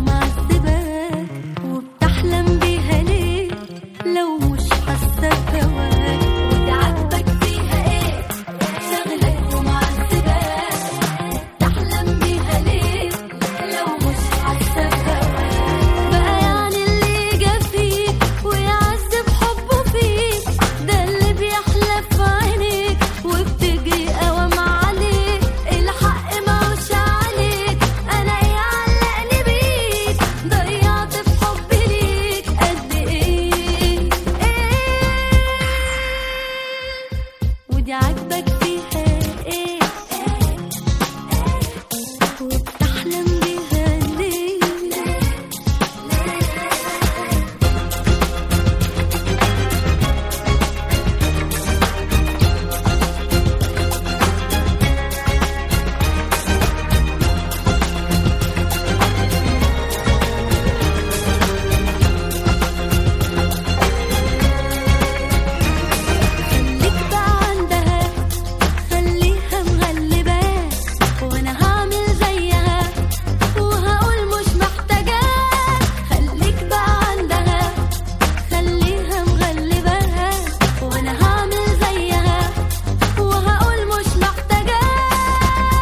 ومعذباك وبتحلم بيها ليه لو مش حاسة بهواك؟ ودي عاجبك فيها ايه؟ شغلك ومعذباك تحلم بيها ليه لو مش حاسة بهواك؟ بقى يعني اللي جا فيك ويعذب حبه فيك ده اللي بيحلى في عينيك وبتجري قوام عليك، الحق ماهوش عليك. انا ايه علقني بيك؟ ضيعت في حبي ليك قد ايه؟ ودي عاجبك فيها ايه؟ وبتحلم بيها ليه؟ خليك بقى عندها، خليها مغلباك، وانا هعمل زيها وهقول مش محتاجاك. خليك بقى عندها، خليها مغلباك، وانا هعمل زيها وهقول مش محتاجاك.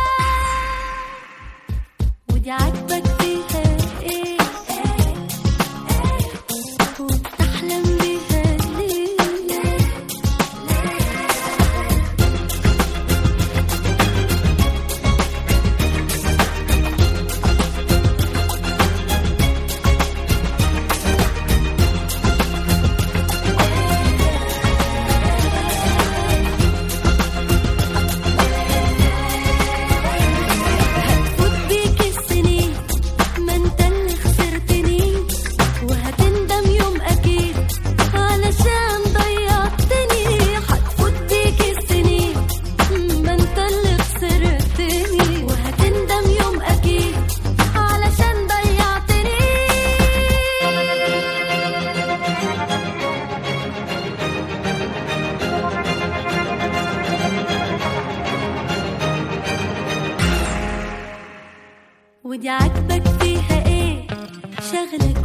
ودي عاجبك فيها ايه؟ وبتحلم بيها ليه؟ هتفوت بيك السنين، ما انت اللي خسرتني، وهتندم يوم اكيد علشان ضيعتني. هتفوت بيك السنين، ما انت اللي خسرتني، وهتندم يوم اكيد علشان ضيعتني. ودي عاجبك فيها ايه؟ شغلك